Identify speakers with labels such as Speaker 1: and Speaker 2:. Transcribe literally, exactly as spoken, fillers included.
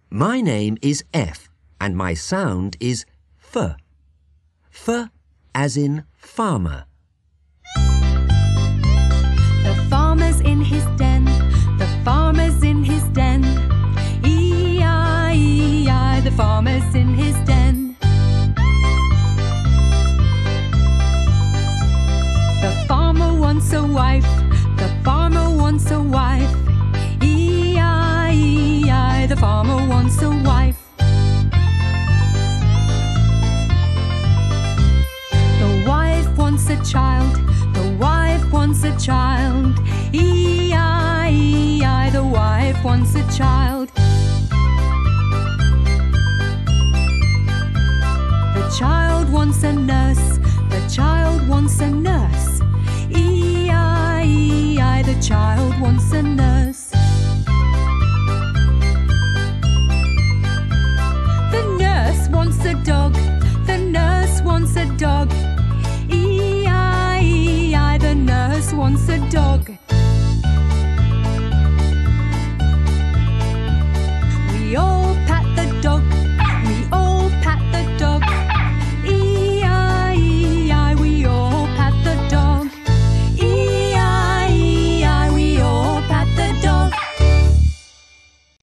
Speaker 1: My name is F and my sound is F. F as in farmer.
Speaker 2: The farmer's in his den, the farmer's in his den. E I E I, the farmer's in his den. The farmer wants a wife, the farmer wants a wife. E I E I, the farmer wants a wife. The wife wants a child, the wife wants a child. E I E I, the wife wants a child. The child wants a nurse, the child wants a nurse. E I E I, the child wants a nurse. The nurse wants a dog, the nurse wants a dog. E I E I, the nurse wants a dog.